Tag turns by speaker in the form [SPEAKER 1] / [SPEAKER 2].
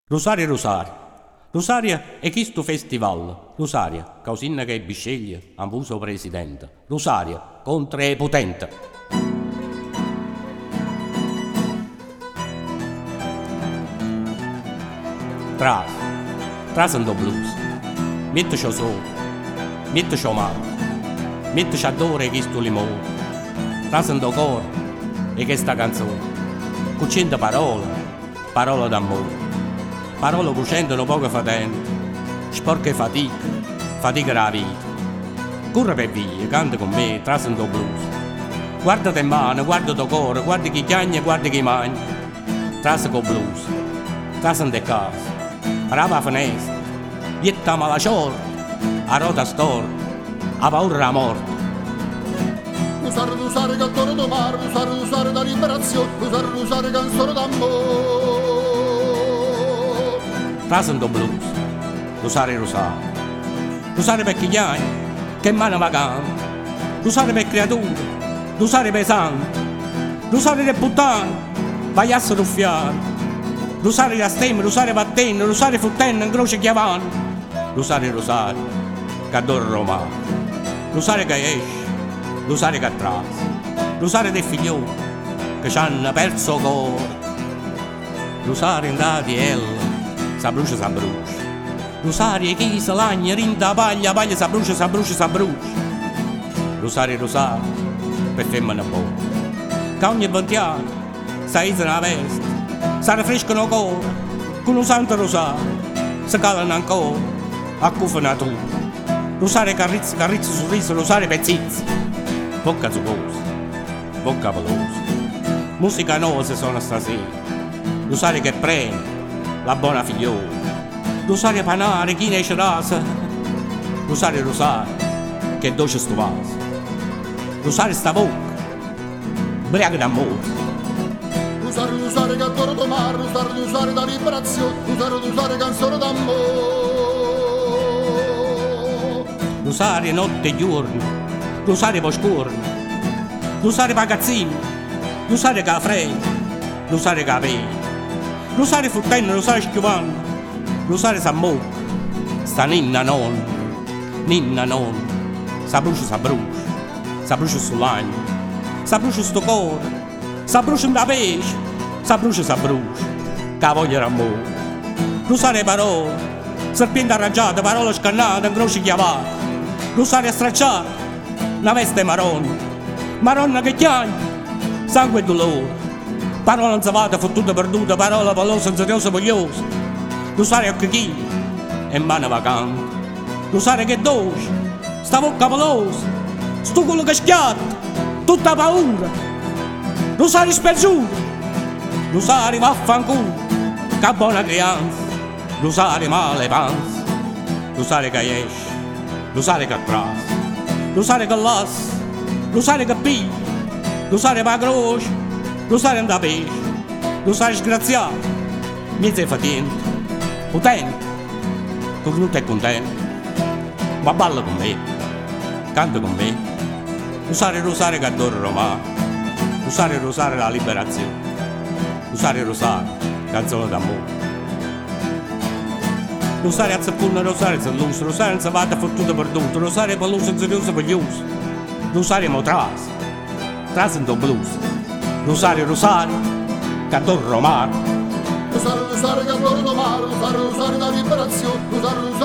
[SPEAKER 1] Rosario Rosario. Rosario è questo festival. Rosario, causinna che bisceglie, ambuso presidente. Rosario, contro i potente. Trasando blues. Mettici solo, mettici mano, mettici a dore questo limone. Trasando cuore e questa canzone. Cucendo parole d'amore. Parole cucendono poco fatente, sporche fatica la vita. Corre per via, canta con me, trasando blues. Guardate in mano, guarda tuo cuore, guarda chi chiagna e guarda chi mangia. Trasa con blues, trasando in casa, rava finestra, vietta mala sorte, a rota storta, a paura la morte.
[SPEAKER 2] Usare cantore do mare, usare da liberazione, usare canzone d'amore.
[SPEAKER 1] Trasando blues, Rosario per chigliani, che mano vacante, Rosario per creature, Rosario per santi, Rosario per puttane, pagliasso ruffiano, Rosario da stemma, Rosario battenne, Rosario futtenne, in croce chiavano, Rosario, che adora romano, Rosario che esce, Rosario che trasa, Rosario dei figlioli, che c'hanno perso cuore, Rosario andati ella, s'abbrucia. Rosario chi se lagna, rinda paglia, s'abbrucia. Rosario, per femmina buona. Che ogni ventiano, s'aizza una veste, s'arrefrescano il cuore, con un santo rosario, si calano ancora, a cufa natura. Rosario carrizza sorriso, Rosario pezzizza, bocca zuccosa, bocca pelosa. Musica nuova sono stasera, Rosario che prende, la buona figliola, Rosario panare, chi ne esce rasa, Rosario, che dolce sto vaso, Rosario sta bocca, briaca d'amore.
[SPEAKER 2] Rosario che adoro do mare, Rosario da liberazione, Rosario canzone d'amore.
[SPEAKER 1] Rosario notte e giorno, Rosario poscorno, Rosario pagazzino, Rosario che freddo, Rosario che pena. Rosario futtenne, Rosario schiuvando, Rosario s'ammocca, sta ninna non, s'abbrucia sull'agno, s'abbrucia sto cuore, s'abbrucia da pesce, s'abbrucia, che voglia d'amore. Rosario parole, serpente arrangiata, parole scannate, incroci chiavate, Rosario stracciato, una veste maronna che chiagna, sangue e dolore. Parola anzavata, fottuta perduta, parola palosa, insidiosa, vogliosa. Rosario occhi e mano vacante. Rosario che dolce, sta bocca pelosa, sto culo che schiatta, tutta paura. Rosario spergiuto, Rosario vaffanculo, che buona creanza. Rosario male panza, Rosario che esce, Rosario che trasa, Rosario che lassa, Rosario che piglia, Rosario per la croce. Rosario da pesce, Rosario sgraziato, mezzo fatiente, potente, cognuto e contento, ma balla con me, canta con me, Rosario che adora romano, Rosario la liberazione, Rosario, canzone d'amore. Rosario azzapunna, Rosario s'allusa, Rosario non si va fottuta perduta, Rosario pelusa, insidiosa, vogliosa, Rosario mo trasando blues. Rosario, che adoro romano.
[SPEAKER 2] Rosario che adoro do mare, Rosario da liberazione,